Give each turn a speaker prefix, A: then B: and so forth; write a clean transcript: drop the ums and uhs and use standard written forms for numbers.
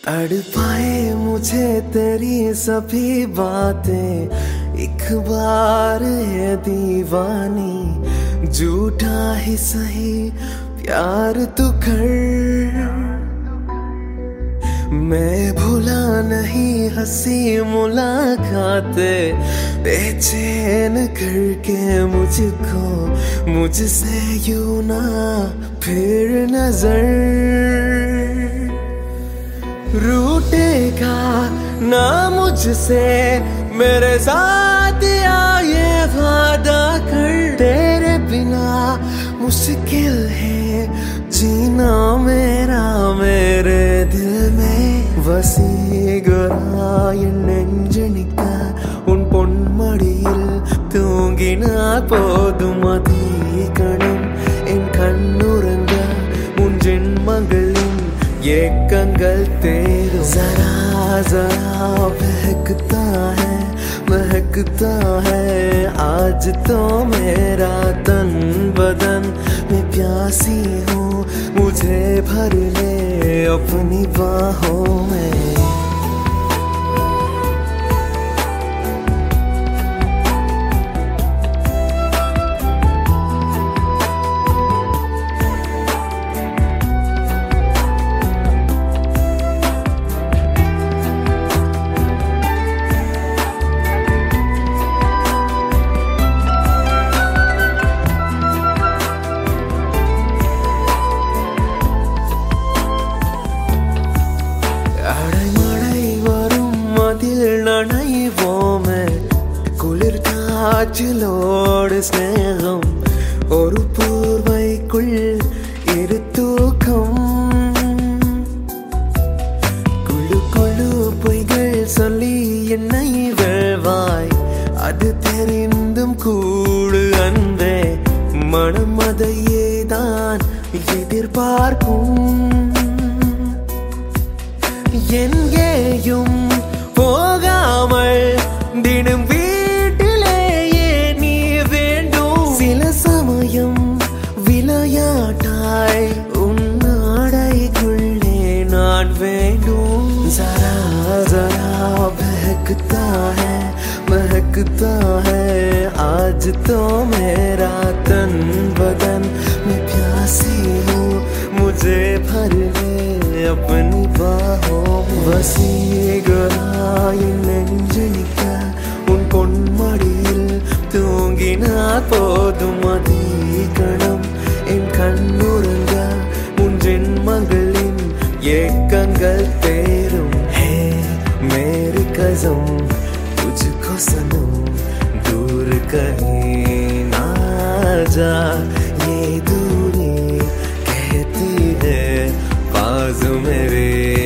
A: तड़पाए मुझे तेरी सभी बातें, एक बार है दीवानी, झूठा ही सही प्यार तू कर। मैं भूला नहीं हंसी मुलाकातें, बेचैन करके मुझको मुझसे यूं ना फिर नजर। रूठेगा ना मुझसे मेरे साथ ये वादा कर, तेरे बिना मुश्किल है जीना मेरा। मेरे दिल में வசீகராயின் நெஞ்சனிக்க உன் பொன்மடியில் தூங்கினால் போதும் அதிகணம் என் கண்ணுறங்க உன் ஜென்மங்களின் ஏக்கங்கள் தேரும்। जरा जरा महकता है आज तो मेरा तन बदन। मैं प्यासी हूँ मुझे भर ले अपनी बाहों में। நனைவோமே குளிர் காற்றிலோடு ஸ்நேகம், ஒரு போர்வைக்குள் இரு தூக்கம்। குழு குழு பொய்கள் சொல்லி என்னை வெல்வாய், அது தெரிந்தும் கூடு அன்பே மனம் அதையே தான் எதிர்பார்க்கும்। எங்கேயும் போகாமல் தினம் வீட்டிலேயே நீ வேண்டும்। சில சமயம் விளையாட்டாய் உன் ஆடைக்குள்ளே நான் வேண்டும்। जरा जरा महकता है आज तो मेरा तन बदन। मैं प्यासी हूँ मुझे भर ले अपनी बाहों में। வசீகராயின் நெஞ்சனிக்க உன் பொன்மடியில் தூங்கினால் போதும் அதிகணம் என் கண்ணுறங்க உன் ஜென்மங்களின் ஏக்கங்கள் தேரும்। है मेरी कसम तुझको सनम दूर कहीं ना जा, ये दूरी कहती है बाजू मेरे।